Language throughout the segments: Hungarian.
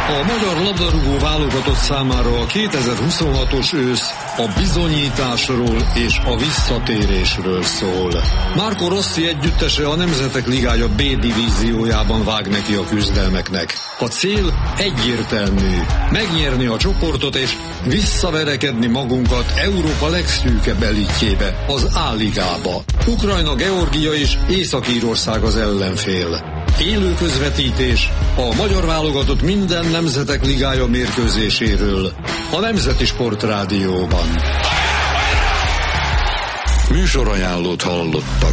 A magyar labdarúgó válogatott számára a 2026-os ősz a bizonyításról és a visszatérésről szól. Marco Rossi együttese a Nemzetek Ligája B divíziójában vág neki a küzdelmeknek. A cél egyértelmű: megnyerni a csoportot és visszaverekedni magunkat Európa legszűkebb elitjébe, az A-ligába. Ukrajna, Georgia és Észak-Írország az ellenfél. Élő közvetítés a magyar válogatott minden Nemzetek Ligája mérkőzéséről a Nemzeti Sportrádióban. Műsorajánlót hallottak.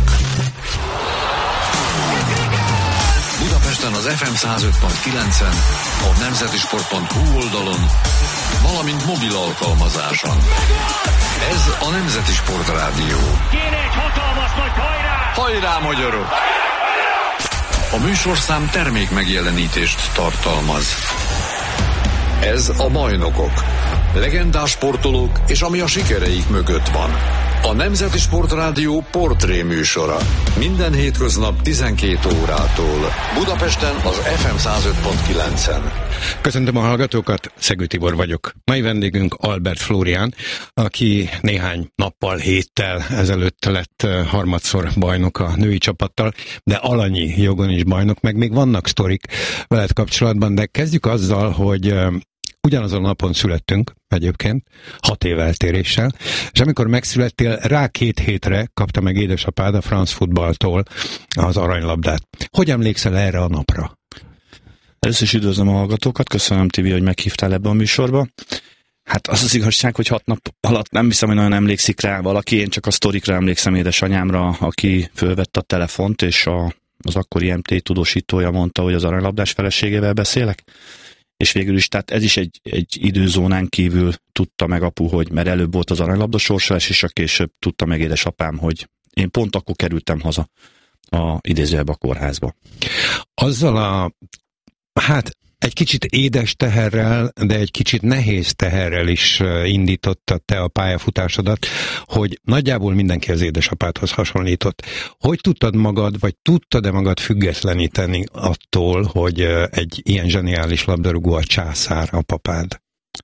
Budapesten az FM 105.9-en, a nemzetisport.hu oldalon, valamint mobil alkalmazáson. Ez a Nemzeti Sportrádió. Kéne egy hatalmas nagy hajrá! Hajrá, magyarok! A műsorszám termék megjelenítést tartalmaz. Ez a Bajnokok. Legendás sportolók és ami a sikereik mögött van. A Nemzeti Sportrádió portré műsora. Minden hétköznap 12 órától. Budapesten az FM 105.9-en. Köszöntöm a hallgatókat, Szegő Tibor vagyok. Mai vendégünk Albert Flórián, aki néhány nappal, héttel ezelőtt lett harmadszor bajnok a női csapattal, de alanyi jogon is bajnok, meg még vannak sztorik veled kapcsolatban, de kezdjük azzal, hogy ugyanazon a napon születtünk egyébként, 6 év eltéréssel, és amikor megszülettél, rá 2 hétre kapta meg édesapád a France Footballtól az aranylabdát. Hogy emlékszel erre a napra? Először is üdvözlöm a hallgatókat, köszönöm, Tibi, hogy meghívtál ebbe a műsorba. Hát az igazság, hogy 6 nap alatt nem hiszem, hogy nagyon emlékszik rá valaki, én csak a sztorikra emlékszem édesanyámra, aki fölvette a telefont, és az akkori MT tudósítója mondta, hogy az aranylabdás feleségével beszélek. És végül is, tehát ez is egy időzónán kívül tudta meg apu, hogy mert előbb volt az aranylabda sorsolás, és a később tudta meg édesapám, hogy én pont akkor kerültem haza idézőjelbe a kórházba. Azzal egy kicsit édes teherrel, de egy kicsit nehéz teherrel is indította te a pályafutásodat, hogy nagyjából mindenki az édesapádhoz hasonlított. Hogy tudtad magad, vagy tudtad-e magad függetleníteni attól, hogy egy ilyen zseniális labdarúgó a császár, a papád?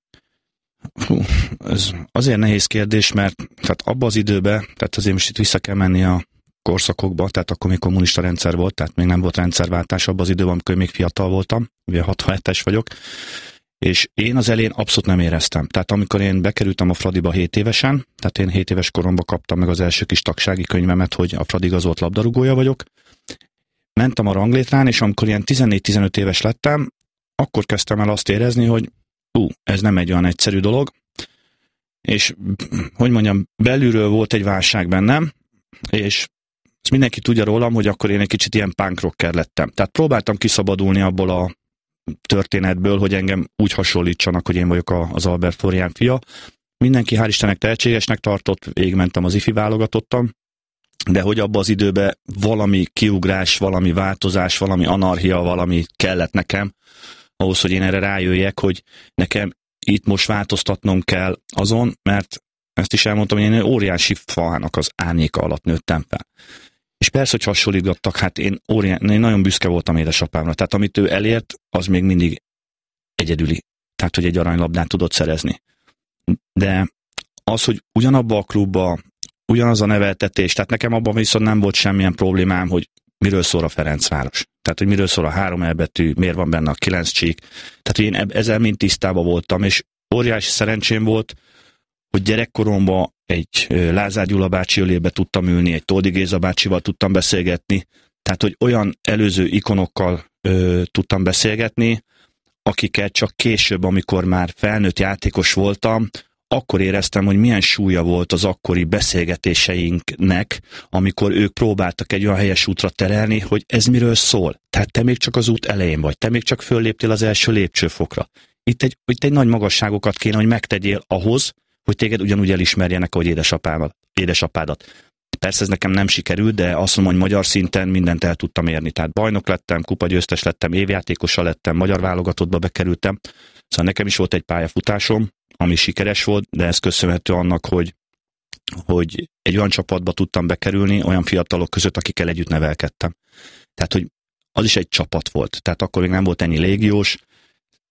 Ez azért nehéz kérdés, mert tehát abban az időben, tehát azért most itt vissza kell menni a korszakokba, tehát akkor még kommunista rendszer volt, tehát még nem volt rendszerváltás abban az időben, amikor még fiatal voltam, ugye 67-es vagyok, és én az elején abszolút nem éreztem. Tehát amikor én bekerültem a Fradiba 7 évesen, tehát én 7 éves koromban kaptam meg az első kis tagsági könyvemet, hogy a Fradi igazolt labdarúgója vagyok, mentem a ranglétrán, és amikor ilyen 14-15 éves lettem, akkor kezdtem el azt érezni, hogy ez nem egy olyan egyszerű dolog, és hogy mondjam, belülről volt egy válság bennem, és ezt mindenki tudja rólam, hogy akkor én egy kicsit ilyen punk rocker lettem. Tehát próbáltam kiszabadulni abból a történetből, hogy engem úgy hasonlítsanak, hogy én vagyok az Albert Flórián fia. Mindenki hál' Istennek tehetségesnek tartott, végigmentem az ifi válogatottam, de hogy abban az időben valami kiugrás, valami változás, valami anarchia, valami kellett nekem, ahhoz, hogy én erre rájöjjek, hogy nekem itt most változtatnom kell azon, mert ezt is elmondtam, hogy én egy óriási faának az árnyéka alatt nőttem fel. És persze, hogy hasonlítgattak, hát én nagyon büszke voltam édesapámra. Tehát amit ő elért, az még mindig egyedüli. Tehát, hogy egy aranylabdát tudott szerezni. De az, hogy ugyanabba a klubba, ugyanaz a neveltetés, tehát nekem abban viszont nem volt semmilyen problémám, hogy miről szól a Ferencváros. Tehát, hogy miről szól a 3 elbetű, miért van benne a 9 csík. Tehát, hogy én ezzel mind tisztában voltam, és óriási szerencsém volt, hogy gyerekkoromban egy Lázár Gyula bácsi ölébe tudtam ülni, egy Toldi Géza bácsival tudtam beszélgetni, tehát hogy olyan előző ikonokkal tudtam beszélgetni, akiket csak később, amikor már felnőtt játékos voltam, akkor éreztem, hogy milyen súlya volt az akkori beszélgetéseinknek, amikor ők próbáltak egy olyan helyes útra terelni, hogy ez miről szól. Tehát te még csak az út elején vagy, te még csak fölléptél az első lépcsőfokra. Itt egy nagy magasságokat kéne, hogy megtegyél ahhoz, hogy téged ugyanúgy elismerjenek, ahogy édesapádat. Persze ez nekem nem sikerült, de azt mondom, hogy magyar szinten mindent el tudtam érni. Tehát bajnok lettem, kupagyőztes lettem, évjátékosa lettem, magyar válogatottba bekerültem. Szóval nekem is volt egy pályafutásom, ami sikeres volt, de ez köszönhető annak, hogy egy olyan csapatba tudtam bekerülni, olyan fiatalok között, akikkel együtt nevelkedtem. Tehát, hogy az is egy csapat volt. Tehát akkor még nem volt ennyi légiós,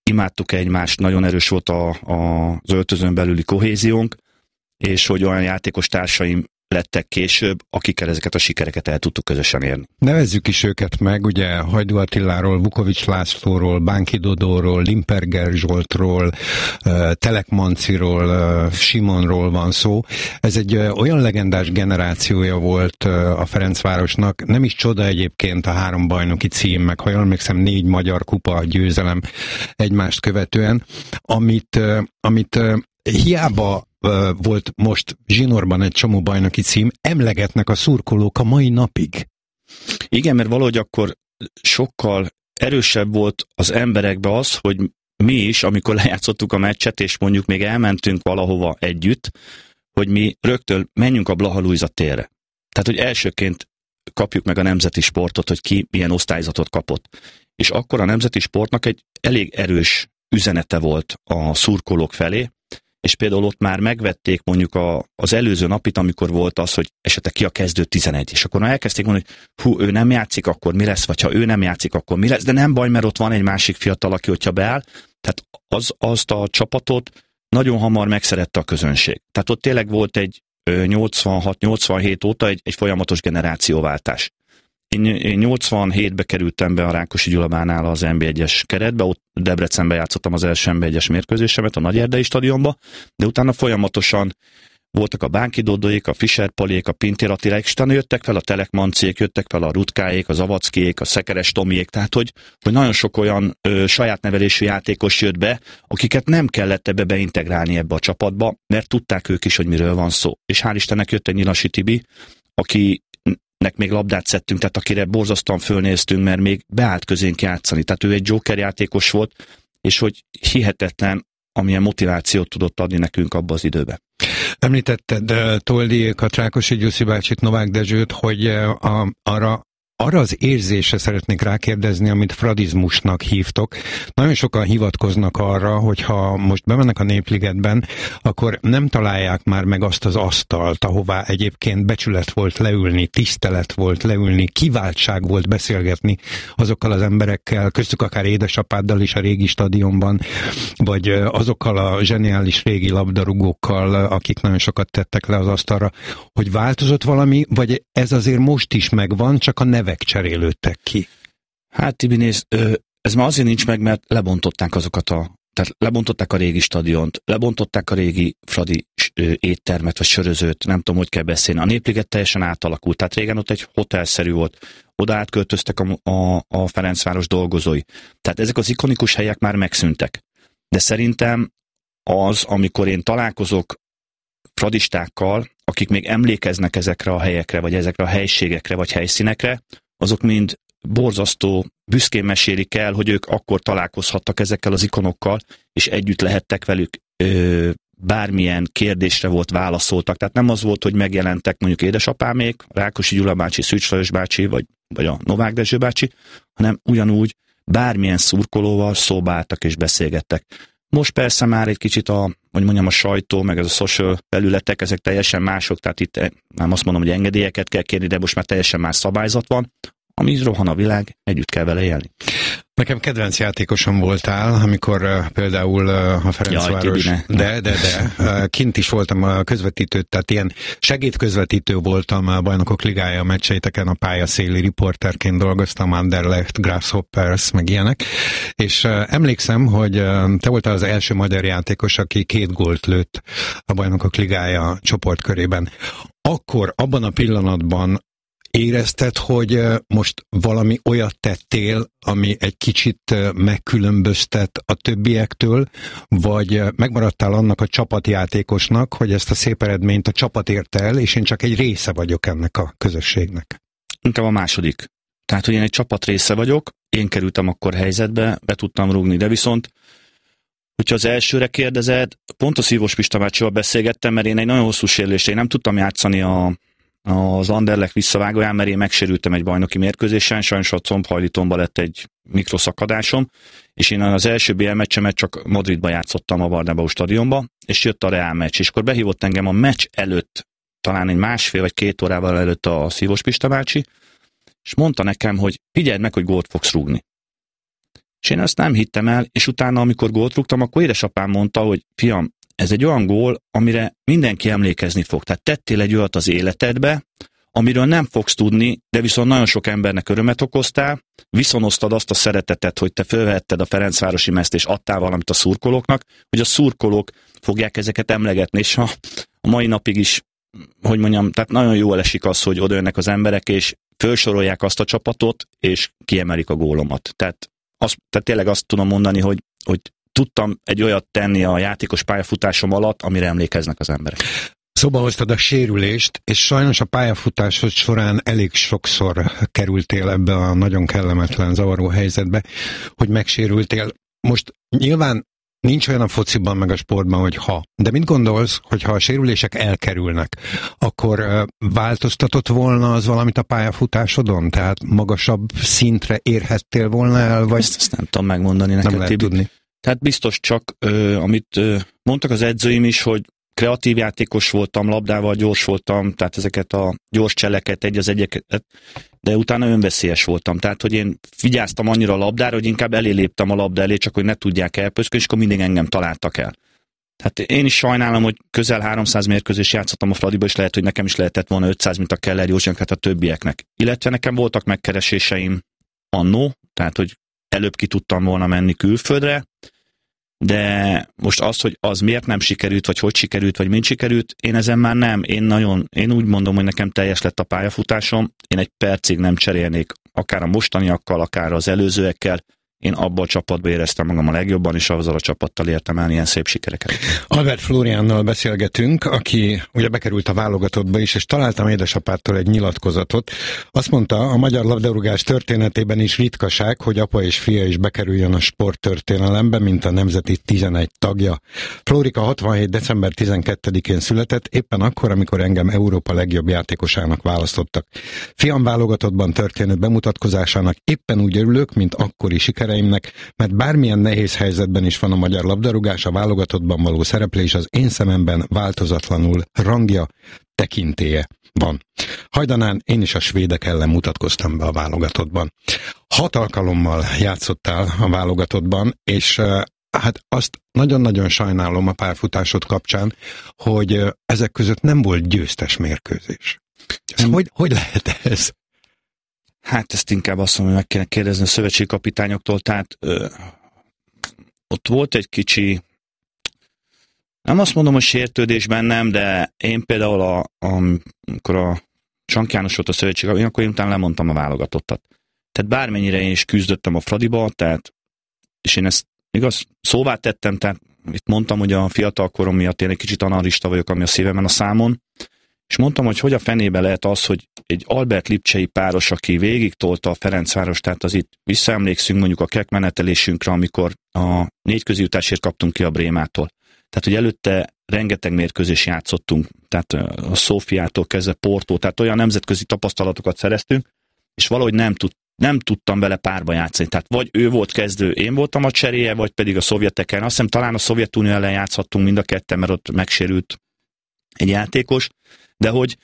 imádtuk egymást, nagyon erős volt az öltözön belüli kohéziónk, és hogy olyan játékos társaim lettek később, akikkel ezeket a sikereket el tudtuk közösen érni. Nevezzük is őket meg, ugye Hajdú Attiláról, Vukovics Lászlóról, Bánki Dodóról, Limperger Zsoltról, Telek Manciról, Simonról van szó. Ez egy olyan legendás generációja volt a Ferencvárosnak, nem is csoda egyébként a 3 bajnoki cím, meg ha jól emlékszem 4 magyar kupa győzelem egymást követően, amit hiába volt most zsinórban egy csomó bajnoki cím, emlegetnek a szurkolók a mai napig. Igen, mert valahogy akkor sokkal erősebb volt az emberekbe az, hogy mi is, amikor lejátszottuk a meccset, és mondjuk még elmentünk valahova együtt, hogy mi rögtön menjünk a Blaha Lujza térre. Tehát, hogy elsőként kapjuk meg a nemzeti sportot, hogy ki milyen osztályzatot kapott. És akkor a nemzeti sportnak egy elég erős üzenete volt a szurkolók felé, és például ott már megvették mondjuk az előző napit, amikor volt az, hogy esetleg ki a kezdő 11, és akkor elkezdték mondani, hogy ő nem játszik, akkor mi lesz, vagy ha ő nem játszik, akkor mi lesz, de nem baj, mert ott van egy másik fiatal, aki hogyha beáll, tehát azt a csapatot nagyon hamar megszerette a közönség. Tehát ott tényleg volt egy 86-87 óta egy folyamatos generációváltás. Én 87-be kerültem be a Rákosi Gyulabánál az NB1-es keretbe, ott Debrecenben játszottam az első NB1-es mérkőzésemet a Nagyerdei stadionba, de utána folyamatosan voltak a Bánki Dodóék, a Fischer Palék, a Pintér Attiláék, és utána jöttek fel a Telek Manciék, jöttek fel a Rutkáék, a Zavackiék, a Szekeres Tomiék, tehát hogy nagyon sok olyan saját nevelésű játékos jött be, akiket nem kellett ebbe beintegrálni ebbe a csapatba, mert tudták ők is, hogy miről van szó. És hál' Istennek jött egy Nyilasi Tibi, akinek még labdát szedtünk, tehát akire borzasztóan fölnéztünk, mert még beállt közénk játszani. Tehát ő egy joker játékos volt, és hogy hihetetlen, amilyen motivációt tudott adni nekünk abba az időbe. Említetted Toldiékat, Rákosi Gyuszi bácsit, Novák Dezsőt, hogy arra az érzésre szeretnék rákérdezni, amit fradizmusnak hívtok. Nagyon sokan hivatkoznak arra, hogy ha most bemennek a Népligetben, akkor nem találják már meg azt az asztalt, ahová egyébként becsület volt leülni, tisztelet volt leülni, kiváltság volt beszélgetni azokkal az emberekkel, köztük akár édesapáddal is a régi stadionban, vagy azokkal a zseniális régi labdarúgókkal, akik nagyon sokat tettek le az asztalra, hogy változott valami, vagy ez azért most is megvan, csak a nevek cserélődtek ki. Hát Tibi, nézd, ez már azért nincs meg, mert lebontották tehát lebontották a régi stadiont, lebontották a régi fradi éttermet, vagy sörözőt, nem tudom, hogy kell beszélni. A Népliget teljesen átalakult, tehát régen ott egy hotelszerű volt, oda átköltöztek a Ferencváros dolgozói. Tehát ezek az ikonikus helyek már megszűntek. De szerintem az, amikor én találkozok fradistákkal, akik még emlékeznek ezekre a helyekre, vagy ezekre a helységekre, vagy helyszínekre, azok mind borzasztó büszkén mesélik el, hogy ők akkor találkozhattak ezekkel az ikonokkal, és együtt lehettek velük, bármilyen kérdésre volt válaszoltak. Tehát nem az volt, hogy megjelentek mondjuk édesapámék, Rákosi Gyula bácsi, Szűcs Lajos bácsi, vagy a Novák Dezső bácsi, hanem ugyanúgy bármilyen szurkolóval szóba álltak és beszélgettek. Most persze már egy kicsit a sajtó, meg ez a social felületek, ezek teljesen mások, tehát itt nem azt mondom, hogy engedélyeket kell kérni, de most már teljesen más szabályzat van, ami rohan a világ, együtt kell vele élni. Nekem kedvenc játékosom voltál, amikor például a Ferencváros... De kint is voltam a közvetítő, tehát ilyen segédközvetítő voltam a Bajnokok Ligája meccseiteken, a pályaszéli riporterként dolgoztam, Anderlecht, Grasshoppers, meg ilyenek, és emlékszem, hogy te voltál az első magyar játékos, aki 2 gólt lőtt a Bajnokok Ligája csoportkörében. Akkor, abban a pillanatban érezted, hogy most valami olyat tettél, ami egy kicsit megkülönböztet a többiektől, vagy megmaradtál annak a csapatjátékosnak, hogy ezt a szép eredményt a csapat érte el, és én csak egy része vagyok ennek a közösségnek? Inkább a második. Tehát, hogy én egy csapat része vagyok, én kerültem akkor helyzetbe, be tudtam rúgni, de viszont, hogyha az elsőre kérdezed, pont a Szívós Pista bácsival beszélgettem, mert én egy nagyon hosszú sérülésre, én nem tudtam játszani az Anderlecht visszavágóján, mert én megsérültem egy bajnoki mérkőzésen, sajnos a combhajlítomban lett egy mikroszakadásom, és én az első BL meccsemet csak Madridba játszottam a Bernabéu stadionba, és jött a Real meccs, és akkor behívott engem a meccs előtt, talán egy 1,5 vagy 2 órával előtt a Szívós Pista bácsi, és mondta nekem, hogy figyeld meg, hogy gólt fogsz rúgni. És én azt nem hittem el, és utána, amikor gólt rúgtam, akkor édesapám mondta, hogy fiam, ez egy olyan gól, amire mindenki emlékezni fog. Tehát tettél egy olyat az életedbe, amiről nem fogsz tudni, de viszont nagyon sok embernek örömet okoztál, viszonoztad azt a szeretetet, hogy te fölvetted a Ferencvárosi mezt, és adtál valamit a szurkolóknak, hogy a szurkolók fogják ezeket emlegetni, és a mai napig is, hogy mondjam, tehát nagyon jól esik az, hogy odajönnek az emberek, és felsorolják azt a csapatot, és kiemelik a gólomat. Tehát tényleg azt tudom mondani, hogy tudtam egy olyat tenni a játékos pályafutásom alatt, amire emlékeznek az emberek. Szóba hoztad a sérülést, és sajnos a pályafutásod során elég sokszor kerültél ebbe a nagyon kellemetlen, zavaró helyzetbe, hogy megsérültél. Most nyilván nincs olyan a fociban meg a sportban, hogy de mit gondolsz, hogyha a sérülések elkerülnek, akkor változtatott volna az valamit a pályafutásodon? Tehát magasabb szintre érhettél volna el? Vagy ezt nem tudom megmondani neked, nem lehet tudni. Tehát biztos csak, amit mondtak az edzőim is, hogy kreatív játékos voltam, labdával gyors voltam, tehát ezeket a gyors cseleket, egy az egyeket, de utána önveszélyes voltam. Tehát, hogy én vigyáztam annyira a labdára, hogy inkább elé léptem a labda elé, csak hogy ne tudják elpöszkölni, és akkor mindig engem találtak el. Tehát én is sajnálom, hogy közel 300 mérkőzést játszottam a Fradiba, és lehet, hogy nekem is lehetett volna 500, mint a Keller Józsinak, hát a többieknek. Illetve nekem voltak megkereséseim annó, tehát, hogy előbb ki tudtam volna menni külföldre, de most az, hogy az miért nem sikerült, vagy hogy sikerült, vagy mint sikerült, én ezen már nem. Én úgy mondom, hogy nekem teljes lett a pályafutásom, én egy percig nem cserélnék, akár a mostaniakkal, akár az előzőekkel. Én abban a csapatban éreztem magam a legjobban, és azzal a csapattal értem el ilyen szép sikereket. Albert Flóriánnal beszélgetünk, aki ugye bekerült a válogatottba is, és találtam édesapától egy nyilatkozatot. Azt mondta, a magyar labdarúgás történetében is ritkaság, hogy apa és fia is bekerüljön a sporttörténelembe, mint a nemzeti 11 tagja. Flórika 67. december 12-én született, éppen akkor, amikor engem Európa legjobb játékosának választottak. Fiam válogatottban történő bemutatkozásának éppen úgy örülök, mint akkori sikere, mert bármilyen nehéz helyzetben is van a magyar labdarúgás, a válogatottban való szereplés az én szememben változatlanul rangja, tekintélye van. Hajdanán én is a svédek ellen mutatkoztam be a válogatottban. 6 alkalommal játszottál a válogatottban, és hát azt nagyon-nagyon sajnálom a pályafutásod kapcsán, hogy ezek között nem volt győztes mérkőzés. Hogy lehet ez? Hát ezt inkább azt mondom, hogy meg kéne kérdezni a szövetségi kapitányoktól, tehát ott volt egy kicsi, nem azt mondom, hogy sértődés bennem, de én például amikor a Csank János volt a szövetségi kapitány, akkor én utána lemondtam a válogatottat. Tehát bármennyire én is küzdöttem a Fradiba, tehát, és én ezt igaz, szóvá tettem, tehát itt mondtam, hogy a fiatal korom miatt én egy kicsit analista vagyok, ami a szívemen a számon, és mondtam, hogy a fenébe lehet az, hogy egy Albert Lipcsei páros, aki végig tolta a Ferencváros, tehát az itt visszaemlékszünk mondjuk a KEK menetelésünkre, amikor a 4 közéjutásért kaptunk ki a Brémától. Tehát, hogy előtte rengeteg mérkőzés játszottunk, tehát a Szófiától kezdve Portó, tehát olyan nemzetközi tapasztalatokat szereztünk, és valahogy nem tudtam vele párba játszani. Tehát vagy ő volt kezdő, én voltam a cseréje, vagy pedig a szovjeteken. Azt hiszem talán a Szovjetunió ellen játszhattunk mind a ketten, mert ott megsérült egy játékos, de hogy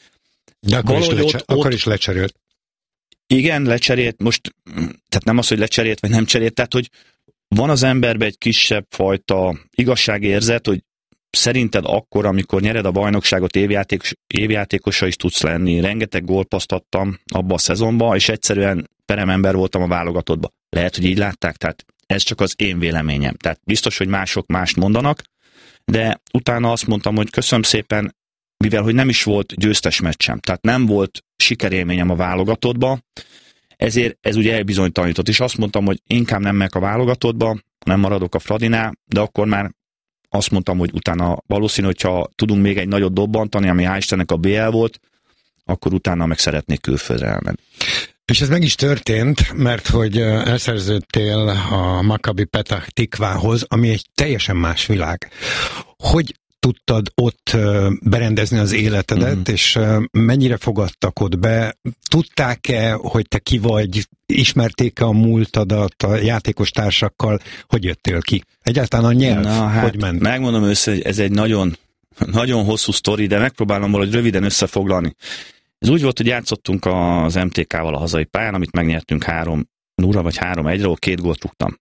akkor is lecserélt. Igen, lecserélt, most, tehát nem az, hogy lecserélt, vagy nem cserélt, tehát, hogy van az emberben egy kisebb fajta igazságérzet, hogy szerinted akkor, amikor nyered a bajnokságot, évjátékosa is tudsz lenni. Rengeteg gólpaszt adtam abba a szezonba, és egyszerűen peremember voltam a válogatottba. Lehet, hogy így látták, tehát ez csak az én véleményem. Tehát biztos, hogy mások mást mondanak, de utána azt mondtam, hogy köszönöm szépen, mivel hogy nem is volt győztes meccsem, tehát nem volt sikerélményem a válogatottba, ezért ez ugye elbizonytalanított, és azt mondtam, hogy inkább nem megyek a válogatottba, nem maradok a Fradinál, de akkor már azt mondtam, hogy utána valószínű, hogyha tudunk még egy nagyot dobbantani, ami hál' Istennek a BL volt, akkor utána meg szeretnék külföldre elmenni. És ez meg is történt, mert hogy elszerződtél a Maccabi Petah Tikvához, ami egy teljesen más világ. Hogy tudtad ott berendezni az életedet, és mennyire fogadtak ott be? Tudták-e, hogy te ki vagy? Ismerték-e a múltadat a játékos társakkal? Hogy jöttél ki? Egyáltalán a nyelv, hogy ment? Megmondom össze, hogy ez egy nagyon, nagyon hosszú sztori, de megpróbálom valahogy röviden összefoglalni. Ez úgy volt, hogy játszottunk az MTK-val a hazai pályán, amit megnyertünk 3-0 vagy 3-1-ről, 2 gólt rúgtam.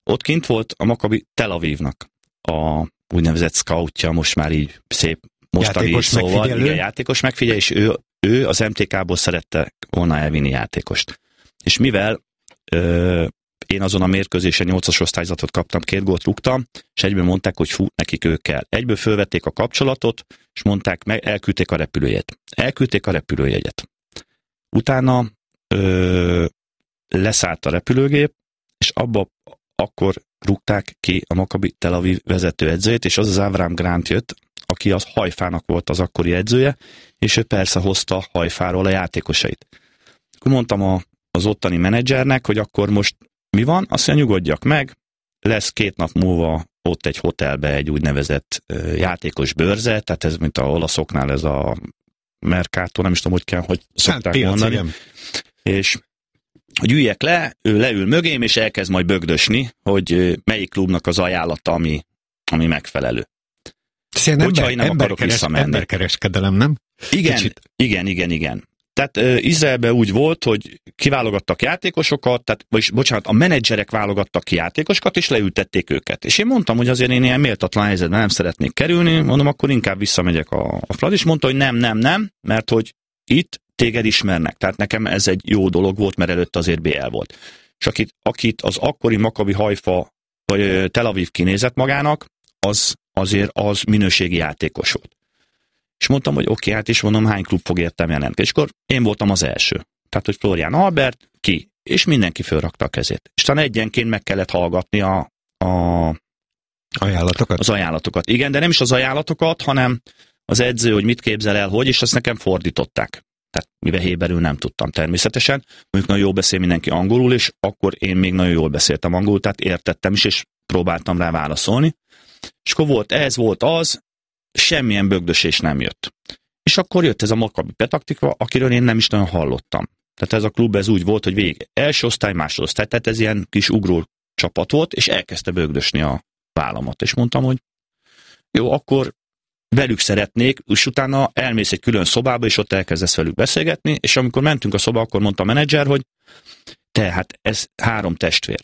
Ott kint volt a Maccabi Tel Avivnak a úgynevezett scoutja, most már így szép mostani szóval, igen, játékos megfigyelő, és ő az MTK-ból szerette volna elvinni játékost. És mivel én azon a mérkőzésen 8-as osztályzatot kaptam, 2 gólt rúgtam, és egyből mondták, hogy fú, nekik ők kell. Egyből fölvették a kapcsolatot, és mondták meg, elküldték a repülőjegyet. Elküldték a repülőjegyet. Utána leszállt a repülőgép, és abba akkor rúgták ki a Maccabi Tel Aviv vezetőedzőjét, és az Avram Grant jött, aki az Hajfának volt az akkori edzője, és ő persze hozta Hajfáról a játékosait. Akkor mondtam az ottani menedzsernek, hogy akkor most mi van? Azt mondja, nyugodjak meg, lesz 2 nap múlva ott egy hotelbe egy úgynevezett játékos bőrze, tehát ez mint a olaszoknál ez a Mercato, nem is tudom, hogy kell, hogy szokták mondani. Igen. És hogy üljek le, ő leül mögém, és elkezd majd bögdösni, hogy melyik klubnak az ajánlata, ami megfelelő. Hogyha én nem akarok visszamenni. Emberkereskedelem, nem? Igen. Tehát Izraelben úgy volt, hogy kiválogattak játékosokat, a menedzserek válogattak ki játékosokat, és leültették őket. És én mondtam, hogy azért én ilyen méltatlan helyzetben nem szeretnék kerülni, mondom, akkor inkább visszamegyek a Fradi, és mondta, hogy nem, mert hogy itt téged ismernek. Tehát nekem ez egy jó dolog volt, mert előtt azért BL volt. És akit az akkori Maccabi Haifa, vagy Tel Aviv kinézett magának, azért az minőségi játékos volt. És mondtam, hogy oké, hát is mondom, hány klub fog értem jelentkezni. És akkor én voltam az első. Tehát, hogy Florian Albert, ki. És mindenki fölrakta a kezét. És talán egyenként meg kellett hallgatni az ajánlatokat. Igen, de nem is az ajánlatokat, hanem az edző, hogy mit képzel el, hogy, és ezt nekem fordították. Tehát mivel héberül nem tudtam természetesen. Mondjuk nagyon jól beszél mindenki angolul, és akkor én még nagyon jól beszéltem angolul, tehát értettem is, és próbáltam rá válaszolni. És akkor volt az, semmilyen bögdösés nem jött. És akkor jött ez a Maccabi Petah Tikva, akiről én nem is nagyon hallottam. Tehát ez a klub ez úgy volt, hogy végig első osztály, másodosztály, tehát ez ilyen kis ugró csapat volt, és elkezdte bögdösni a vállamat. És mondtam, hogy jó, akkor velük szeretnék, és utána elmész egy külön szobába, és ott elkezdesz velük beszélgetni, és amikor mentünk a szobába, akkor mondta a menedzser, hogy hát ez 3 testvér.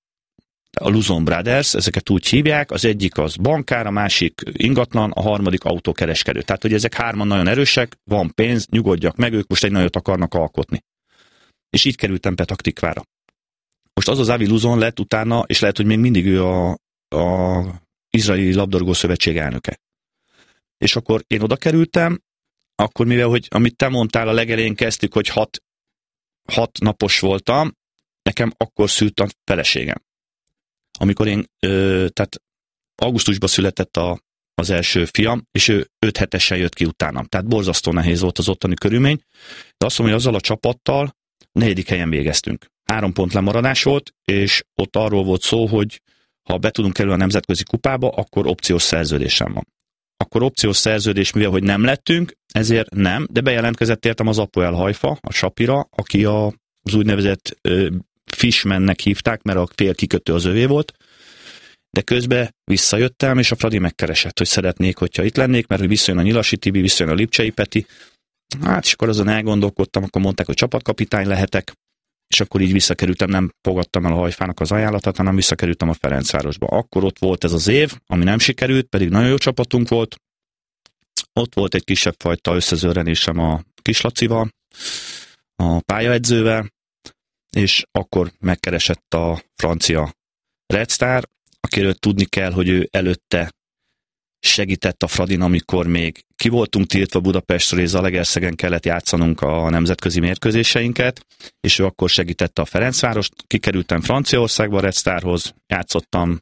A Luzon Brothers, ezeket úgy hívják, az egyik az bankár, a másik ingatlan, a harmadik autókereskedő. Tehát, hogy ezek 3 nagyon erősek, van pénz, nyugodjak meg, ők most egy nagyot akarnak alkotni. És így kerültem Petah Tikvára. Most az Avi Luzon lett utána, és lehet, hogy még mindig ő a Izraeli Labdarúgó Szövetség elnöke. És akkor én oda kerültem, akkor mivel, hogy amit te mondtál, a legelején kezdtük, hogy 6 napos voltam, nekem akkor szült a feleségem. Amikor én, tehát augusztusban született az első fiam, és ő 5 hetesen jött ki utánam. Tehát borzasztó nehéz volt az ottani körülmény, de azt mondom, hogy azzal a csapattal 4. helyen végeztünk. 3 pont lemaradás volt, és ott arról volt szó, hogy ha be tudunk kerülni a nemzetközi kupába, akkor opciós szerződésem van. Akkor opciós szerződés, mivel hogy nem lettünk, ezért nem, de bejelentkezett értem az Apoel Haifa, a Sapira, aki az úgynevezett Fishmannek hívták, mert a fél kikötő az övé volt, de közben visszajöttem, és a Fradi megkeresett, hogy szeretnék, hogyha itt lennék, mert hogy visszajön a Nyilasi Tibi, visszajön a Lipcsei Peti. Hát, és akkor azon elgondolkodtam, akkor mondták, hogy csapatkapitány lehetek, és akkor így visszakerültem, nem fogadtam el a Hajfának az ajánlatát, hanem visszakerültem a Ferencvárosba. Akkor ott volt ez az év, ami nem sikerült, pedig nagyon jó csapatunk volt. Ott volt egy kisebb fajta összezörrenésem a Kislacival, a pályaedzővel, és akkor megkeresett a francia Red Star, akiről tudni kell, hogy ő előtte segített a Fradin, amikor még ki voltunk tiltva Budapestről, és Zalaegerszegen kellett játszanunk a nemzetközi mérkőzéseinket, és ő akkor segítette a Ferencvárost. Kikerültem Franciaországba a Red Starhoz, játszottam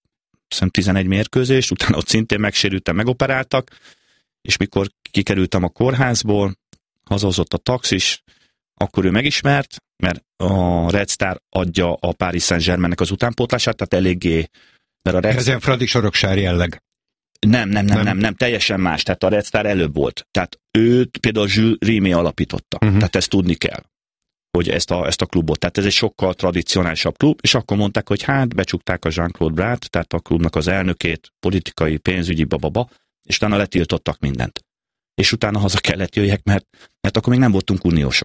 11 mérkőzést, utána ott szintén megsérültem, megoperáltak, és mikor kikerültem a kórházból, hazahozott a taxis, akkor ő megismert, mert a Red Star adja a Paris Saint-Germainnek az utánpótlását, tehát eléggé... Ez ilyen Fradi Sorokság jelleg. Nem, teljesen más, tehát a Red Star előbb volt. Tehát őt például Jules Rimet alapította, tehát ezt tudni kell, hogy ezt a klubot. Tehát ez egy sokkal tradicionálisabb klub, és akkor mondták, hogy hát becsukták a Jean-Claude Brát, tehát a klubnak az elnökét, politikai, pénzügyi bababa, és utána letiltottak mindent. És utána haza kellett jöjjek, mert akkor még nem voltunk uniósok.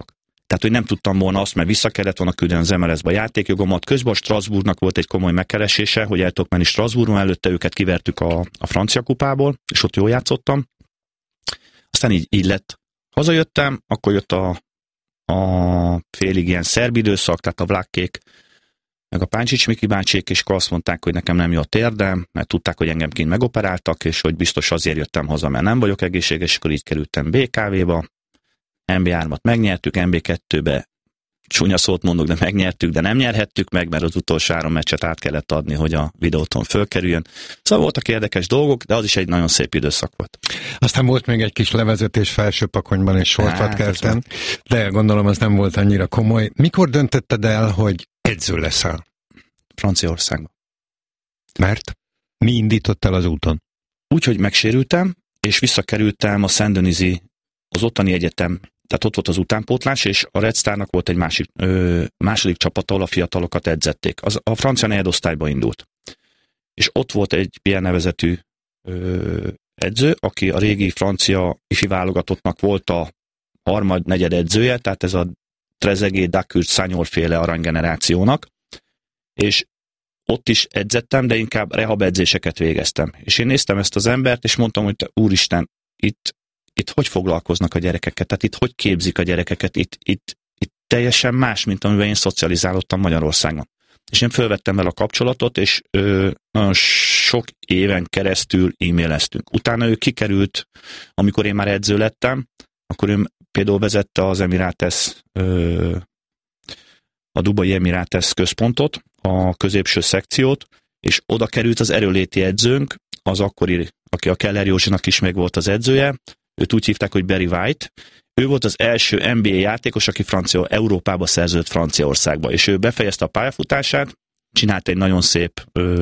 Tehát, hogy nem tudtam volna azt, mert vissza kellett volna küldeni az MLS-be a játékjogomat. Közben a Strasbourgnak volt egy komoly megkeresése, hogy el tudok menni Strasbourgba, előtte őket kivertük a francia kupából, és ott jól játszottam. Aztán így lett. Hazajöttem, akkor jött a félig ilyen szerb időszak, tehát a Vlákkék, meg a Páncsics Miki bácsék, és akkor azt mondták, hogy nekem nem jó a térdem, mert tudták, hogy engem kint megoperáltak, és hogy biztos azért jöttem haza, mert nem vagyok egészséges, és akkor így kerültem BKV-ba, MB3-at megnyertük, MB2-be csúnya szót mondok, de megnyertük, de nem nyerhettük meg, mert az utolsó 3 meccset át kellett adni, hogy a videóton fölkerüljön. Szóval voltak érdekes dolgok, de az is egy nagyon szép időszak volt. Aztán volt még egy kis levezetés Felsőpakonyban és Sortvatkerten, de gondolom az nem volt annyira komoly. Mikor döntötted el, hogy edző leszel? Franciaországban. Mert? Mi indított el az úton? Úgy, hogy megsérültem, és visszakerültem a Saint-Denis-i, az ottani egyetem, tehát ott volt az utánpótlás, és a Red Starnak volt egy második csapat, ahol a fiatalokat edzették. A francia negyedosztályba indult. És ott volt egy ilyen nevezetű edző, aki a régi francia ifi válogatottnak volt a harmad-negyed edzője, tehát ez a Trezeguet, Dacourt, Sagnol féle aranygenerációnak, és ott is edzettem, de inkább rehab edzéseket végeztem. És én néztem ezt az embert, és mondtam, hogy te, úristen, itt hogy foglalkoznak a gyerekeket, tehát itt hogy képzik a gyerekeket, itt teljesen más, mint amiben én szocializálódtam Magyarországon. És én fölvettem vele a kapcsolatot, és nagyon sok éven keresztül e-maileztünk. Utána ő kikerült, amikor én már edző lettem, akkor ő például vezette az Emirates, a Dubai Emirates központot, a középső szekciót, és oda került az erőléti edzőnk, az akkori, aki a Keller Józsinak is meg volt az edzője, őt úgy hívták, hogy Barry White. Ő volt az első NBA játékos, aki Európába szerződött Franciaországba, és ő befejezte a pályafutását, csinált egy nagyon szép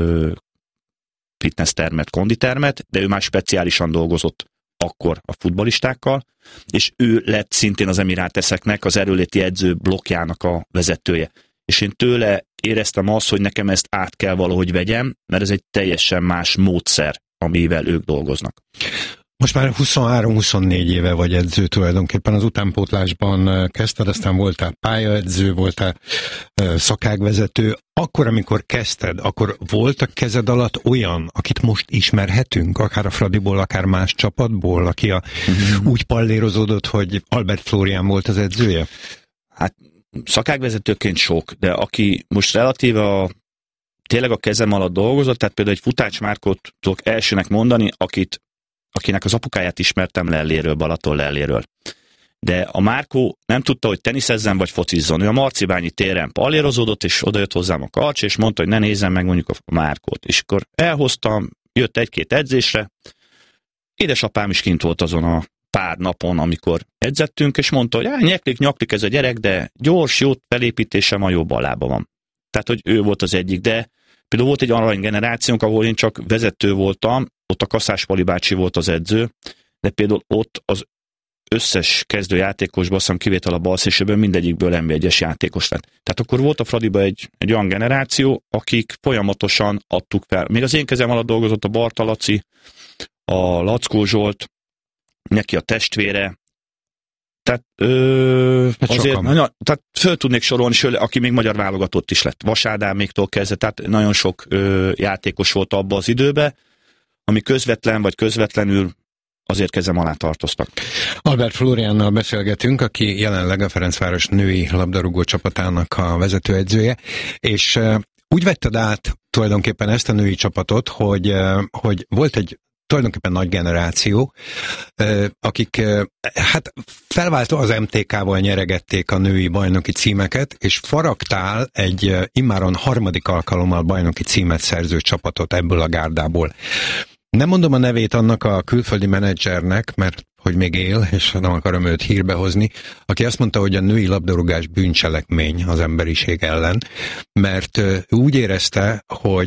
fitnesstermet, konditermet, de ő már speciálisan dolgozott akkor a futballistákkal, és ő lett szintén az Emiráteseknek, az erőléti edző blokkjának a vezetője. És én tőle éreztem azt, hogy nekem ezt át kell valahogy vegyem, mert ez egy teljesen más módszer, amivel ők dolgoznak. Most már 23-24 éve vagy edző tulajdonképpen, az utánpótlásban kezdted, aztán voltál pályaedző, voltál szakágvezető. Akkor, amikor kezdted, akkor volt a kezed alatt olyan, akit most ismerhetünk, akár a Fradiból, akár más csapatból, aki úgy pallérozódott, hogy Albert Flórián volt az edzője? Hát szakágvezetőként sok, de aki most relatíve tényleg a kezem alatt dolgozott, tehát például egy Futács Márkót tudok elsőnek mondani, akinek az apukáját ismertem Lelléről, Balaton Lelléről. De a Márkó nem tudta, hogy teniszezzen vagy focizzon. Ő a Marcibányi téren pallérozódott, és odajött hozzám a Karcs, és mondta, hogy ne nézzem meg mondjuk a Márkót. És akkor elhoztam, jött 1-2 edzésre. Édesapám is kint volt azon a pár napon, amikor edzettünk, és mondta, hogy nyaklik ez a gyerek, de gyors, jó felépítése, ma jobb a lába van. Tehát, hogy ő volt az egyik, de például volt egy arany generációnk, ahol én csak vezető voltam, ott a Kaszás Pali bácsi volt az edző, de például ott az összes kezdőjátékosban, azt hiszem kivétel a balszélsőből, mindegyikből NB1-es játékos lett. Tehát akkor volt a Fradiba egy olyan generáció, akik folyamatosan adtuk fel. Még az én kezem alatt dolgozott a Barta Laci, a Lackó Zsolt, neki a testvére, tehát azért tehát föl tudnék sorolni, aki még magyar válogatott is lett. Vas Ádáméktól kezdve, tehát nagyon sok játékos volt abban az időben, ami közvetlen vagy közvetlenül azért kezem alá tartoztak. Albert Flóriánnal beszélgetünk, aki jelenleg a Ferencváros női labdarúgó csapatának a vezetőedzője, és úgy vetted át tulajdonképpen ezt a női csapatot, hogy volt egy tulajdonképpen nagy generáció, akik hát felváltva az MTK-val nyeregették a női bajnoki címeket, és faragtál egy immáron 3. alkalommal bajnoki címet szerző csapatot ebből a gárdából. Nem mondom a nevét annak a külföldi menedzsernek, mert hogy még él, és nem akarom őt hírbe hozni, aki azt mondta, hogy a női labdarúgás bűncselekmény az emberiség ellen, mert úgy érezte,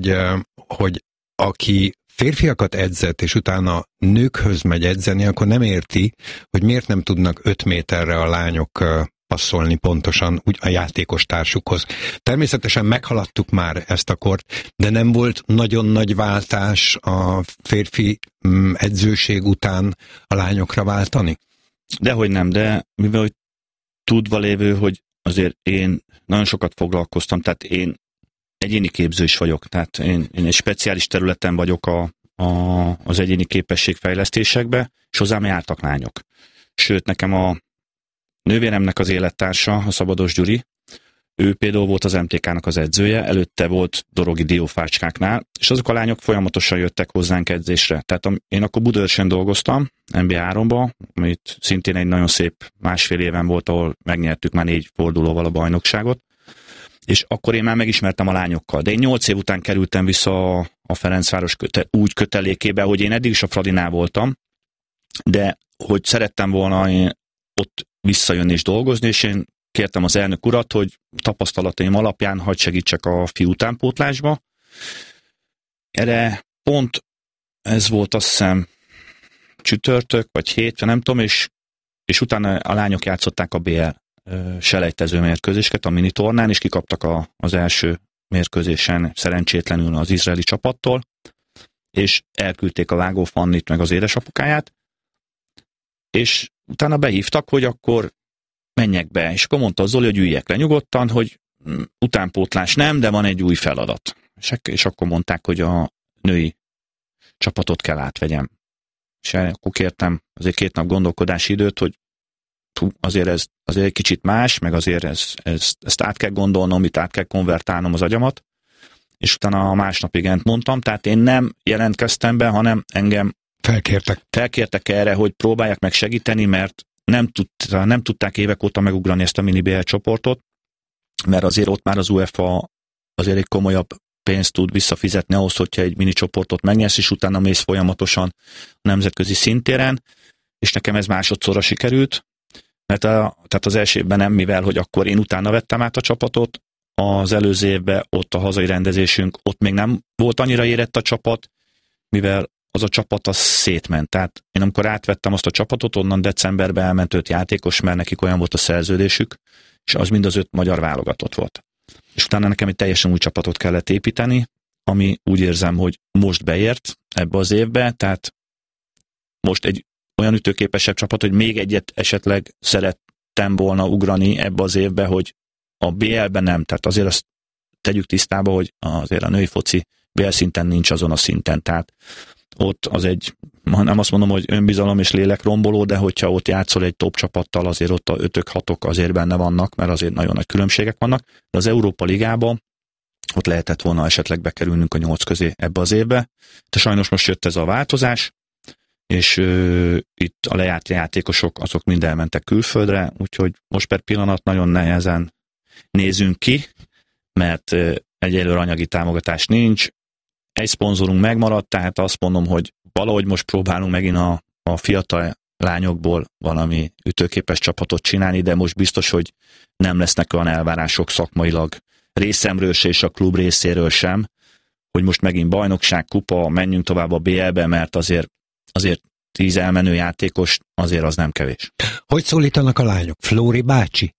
hogy aki férfiakat edzett, és utána nőkhöz megy edzeni, akkor nem érti, hogy miért nem tudnak 5 méterre a lányok passzolni pontosan úgy a játékos társukhoz. Természetesen meghaladtuk már ezt a kort, de nem volt nagyon nagy váltás a férfi edzőség után a lányokra váltani? Dehogy nem, de mivel hogy tudva lévő, hogy azért én nagyon sokat foglalkoztam, tehát én egyéni képző is vagyok, tehát én egy speciális területen vagyok az egyéni képességfejlesztésekbe, és hozzám jártak lányok. Sőt, nekem a nővéremnek az élettársa, a Szabados Gyuri, ő például volt az MTK-nak az edzője, előtte volt Dorogi Diófácskáknál, és azok a lányok folyamatosan jöttek hozzánk edzésre. Tehát én akkor Budaörsön dolgoztam, NBA3-ba, amit szintén egy nagyon szép másfél éven volt, ahol megnyertük már 4 fordulóval a bajnokságot, és akkor én már megismertem a lányokkal. De én 8 év után kerültem vissza a Ferencváros úgy kötelékébe, hogy én eddig is a Fradinál voltam, de hogy szerettem volna én ott visszajönni és dolgozni, és én kértem az elnök urat, hogy tapasztalataim alapján hadd segítsek a fiú utánpótlásba. Erre pont ez volt, azt hiszem, csütörtök, vagy hétfő, nem tudom, és utána a lányok játszották a BL selejtező mérkőzéseket a mini tornán, és kikaptak az első mérkőzésen szerencsétlenül az izraeli csapattól, és elküldték a Vágó Fannit meg az édesapukáját, és utána behívtak, hogy akkor menjek be, és akkor mondta az Zoli, hogy üljek le nyugodtan, hogy utánpótlás nem, de van egy új feladat. És akkor mondták, hogy a női csapatot kell átvegyem. És akkor kértem azért 2 nap gondolkodási időt, hogy azért ez azért egy kicsit más, meg azért ezt át kell gondolnom, itt át kell konvertálnom az agyamat, és utána a másnap igent mondtam, tehát én nem jelentkeztem be, hanem engem felkértek erre, hogy próbálják meg segíteni, mert nem tudták évek óta megugrani ezt a mini BL csoportot, mert azért ott már az UEFA azért egy komolyabb pénzt tud visszafizetni ahhoz, hogyha egy mini csoportot megnyersz, és utána mész folyamatosan a nemzetközi szintéren, és nekem ez másodszorra sikerült, mert tehát az első évben nem, mivel hogy akkor én utána vettem át a csapatot, az előző évben ott a hazai rendezésünk, ott még nem volt annyira érett a csapat, mivel az a csapat az szétment. Tehát én amikor átvettem azt a csapatot, onnan decemberben elment 5 játékos, mert nekik olyan volt a szerződésük, és az mind az 5 magyar válogatott volt. És utána nekem egy teljesen új csapatot kellett építeni, ami úgy érzem, hogy most beért ebbe az évbe, tehát most egy olyan ütőképesebb csapat, hogy még egyet esetleg szerettem volna ugrani ebbe az évbe, hogy a BL-ben nem, tehát azért azt tegyük tisztába, hogy azért a női foci BL szinten nincs azon a szinten, tehát ott az egy, nem azt mondom, hogy önbizalom és lélekromboló, de hogyha ott játszol egy top csapattal, azért ott a 5-6-ok azért benne vannak, mert azért nagyon nagy különbségek vannak, de az Európa Ligában ott lehetett volna esetleg bekerülnünk a 8 közé ebbe az évbe, de sajnos most jött ez a változás, és itt a lejárt játékosok azok mind elmentek külföldre, úgyhogy most per pillanat nagyon nehezen nézünk ki, mert egyelőre anyagi támogatás nincs, egy szponzorunk megmaradt, tehát azt mondom, hogy valahogy most próbálunk megint a fiatal lányokból valami ütőképes csapatot csinálni, de most biztos, hogy nem lesznek olyan elvárások szakmailag részemről se és a klub részéről sem, hogy most megint bajnokság, kupa, menjünk tovább a BL-be, mert azért 10 elmenő játékos, azért az nem kevés. Hogy szólítanak a lányok? Flóri bácsi?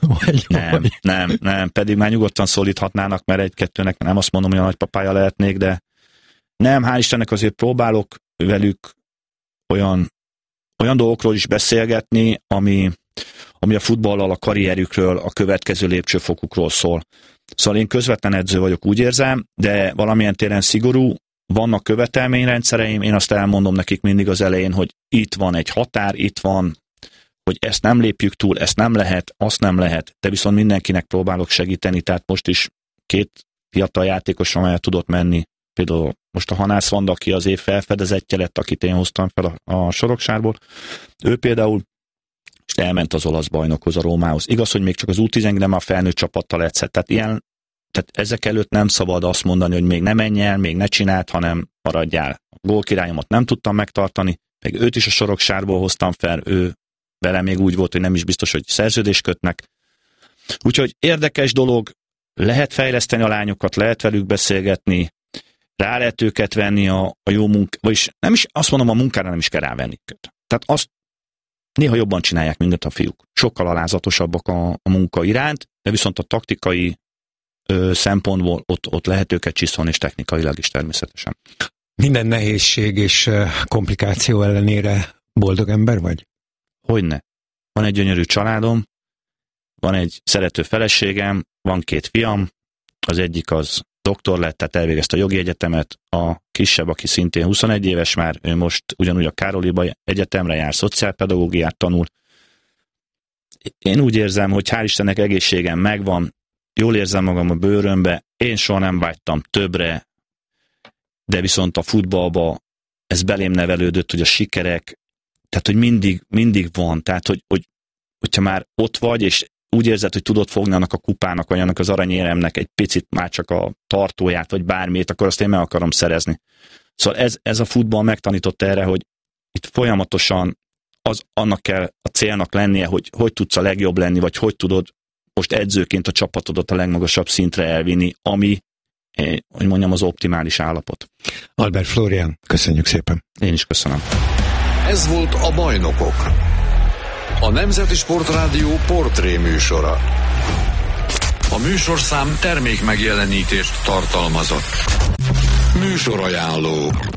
Nem, pedig már nyugodtan szólíthatnának, mert egy-kettőnek nem azt mondom, hogy a nagypapája lehetnék, de nem, hál' Istennek azért próbálok velük olyan dolgokról is beszélgetni, ami a futballal, a karrierükről, a következő lépcsőfokukról szól. Szóval én közvetlen edző vagyok, úgy érzem, de valamilyen téren szigorú, vannak követelményrendszereim, én azt elmondom nekik mindig az elején, hogy itt van egy határ, itt van, hogy ezt nem lépjük túl, ezt nem lehet, azt nem lehet, de viszont mindenkinek próbálok segíteni, tehát most is 2 fiatal játékos, amelyet tudott menni, például most a Hanász Vanda, aki az év felfedezettje lett, akit én hoztam fel a Soroksárból, ő például és elment az olasz bajnokhoz, a Rómához. Igaz, hogy még csak az U10, de már felnőtt csapattal edzett. Tehát ezek előtt nem szabad azt mondani, hogy még ne menj el, még ne csináld, hanem maradjál. A gólkirályomat nem tudtam megtartani, meg őt is a Soroksárból hoztam fel, ő vele még úgy volt, hogy nem is biztos, hogy szerződést kötnek. Úgyhogy érdekes dolog, lehet fejleszteni a lányokat, lehet velük beszélgetni, rá lehet őket venni a jó munkára, vagyis nem is azt mondom, a munkára nem is kell rávenni őket. Tehát azt néha jobban csinálják mindent a fiúk. Sokkal alázatosabbak a munka iránt, de viszont a taktikai szempontból ott lehet őket csiszolni, és technikailag is természetesen. Minden nehézség és komplikáció ellenére boldog ember vagy? Hogyne. Van egy gyönyörű családom, van egy szerető feleségem, van 2 fiam, az egyik az doktor lett, tehát elvégezte a jogi egyetemet, a kisebb, aki szintén 21 éves már, ő most ugyanúgy a Károliba Egyetemre jár, szociálpedagógiát tanul. Én úgy érzem, hogy hál' Istennek egészségem megvan, jól érzem magam a bőrömbe, én soha nem vágytam többre, de viszont a futballba ez belém nevelődött, hogy a sikerek, tehát hogy mindig van, tehát hogyha már ott vagy, és úgy érzed, hogy tudod fogni annak a kupának, vagy annak az aranyéremnek egy picit már csak a tartóját, vagy bármit, akkor azt én meg akarom szerezni. Szóval ez a futball megtanított erre, hogy itt folyamatosan annak kell a célnak lennie, hogy tudsz a legjobb lenni, vagy hogy tudod most edzőként a csapatodat a legmagasabb szintre elvinni, ami, hogy mondjam, az optimális állapot. Albert Flórián, köszönjük szépen. Én is köszönöm. Ez volt a Bajnokok, a Nemzeti Sportrádió portré műsora. A műsorszám termék megjelenítést tartalmazott. Műsorajánló.